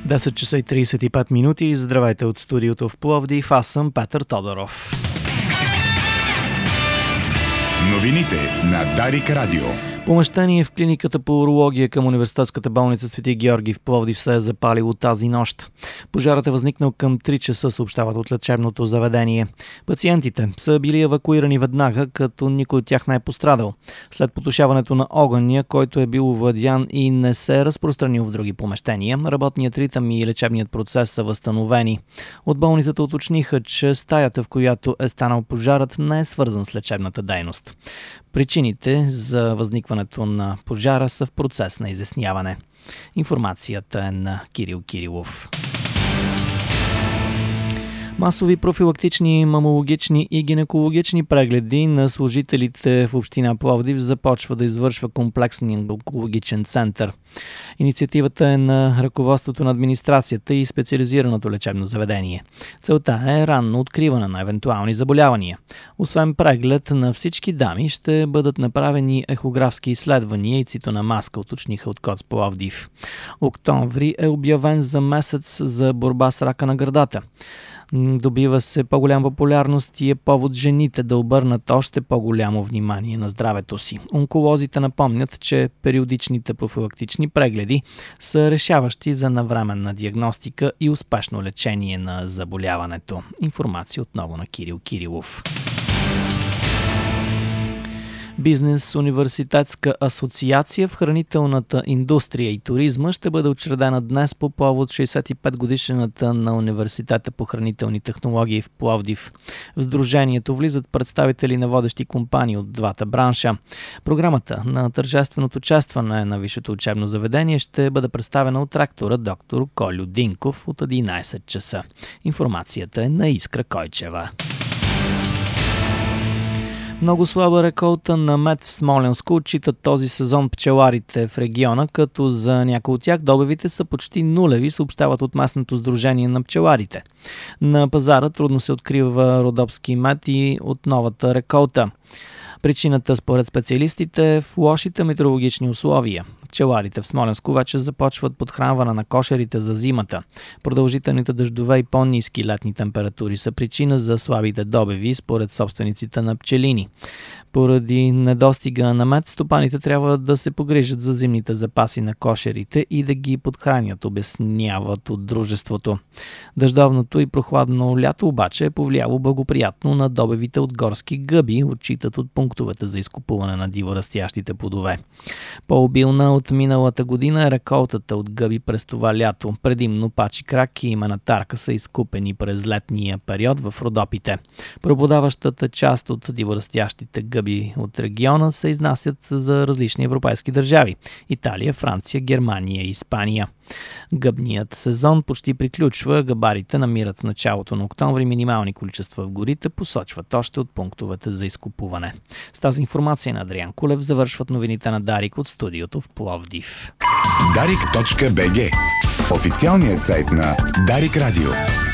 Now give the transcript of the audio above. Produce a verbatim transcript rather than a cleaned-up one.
десет часа и тридесет и пет минути. Здравейте от студиото в Пловдив. Аз съм Петър Тодоров. Новините на Дарик Радио. Помещение в клиниката по урология към университетската болница Свети Георги в Пловдив се е запалило тази нощ. Пожарът е възникнал към три часа, съобщават от лечебното заведение. Пациентите са били евакуирани веднага, като никой от тях не е пострадал. След потушаването на огъня, който е бил овладян и не се е разпространил в други помещения, работният ритъм и лечебният процес са възстановени. От болницата уточниха, че стаята, в която е станал пожарът, не е свързан с лечебната дейност. Причините за възникването на пожара са в процес на изясняване. Информацията е на Кирил Кирилов. Масови профилактични, мамологични и гинекологични прегледи на служителите в община Пловдив започва да извършва комплексния онкологичен център. Инициативата е на ръководството на администрацията и специализираното лечебно заведение. Целта е ранно откриване на евентуални заболявания. Освен преглед на всички дами, ще бъдат направени ехографски изследвания и цитономазка, уточниха от КОЦ Пловдив. Октомври е обявен за месец за борба с рака на гърдата. Добива се по-голяма популярност и е повод жените да обърнат още по-голямо внимание на здравето си. Онколозите напомнят, че периодичните профилактични прегледи са решаващи за навременна диагностика и успешно лечение на заболяването. Информация отново на Кирил Кирилов. Бизнес университетска асоциация в хранителната индустрия и туризма ще бъде учредена днес по повод шейсет и пет годишнината на Университета по хранителни технологии в Пловдив. В сдружението влизат представители на водещи компании от двата бранша. Програмата на тържественото честване на висшето учебно заведение ще бъде представена от ректора доктор Колю Динков от единайсет часа. Информацията е на Искра Койчева. Много слаба реколта на мед в Смолянско отчитат този сезон пчеларите в региона, като за някои от тях добивите са почти нулеви, съобщават от местното сдружение на пчеларите. На пазара трудно се открива родопски мед и от новата реколта. Причината, според специалистите, е в лошите метеорологични условия. Пчеларите в Смолянско вече започват подхранване на кошерите за зимата. Продължителните дъждове и по-ниски летни температури са причина за слабите добиви, според собствениците на пчелини. Поради недостига на мед, стопаните трябва да се погрижат за зимните запаси на кошерите и да ги подхранят, обясняват от дружеството. Дъждовното и прохладно лято обаче е повлияло благоприятно на добивите от горски гъби, отчитат от пунктовете за изкупуване на диворастящите плодове. По-обилна от миналата година е реколтата от гъби през това лято. Предимно пачи крак и манатарка са изкупени през летния период в Родопите. Преобладаващата част от диворастящите гъби от региона се изнасят за различни европейски държави – Италия, Франция, Германия и Испания. Гъбният сезон почти приключва, гъбарите намират в началото на октомври минимални количества в горите, посочват още от пунктовете за изкупуване. С тази информация на Адриан Кулев завършват новините на Дарик от студиото в Пловдив. дарик точка би джи – официалният сайт на Дарик Радио.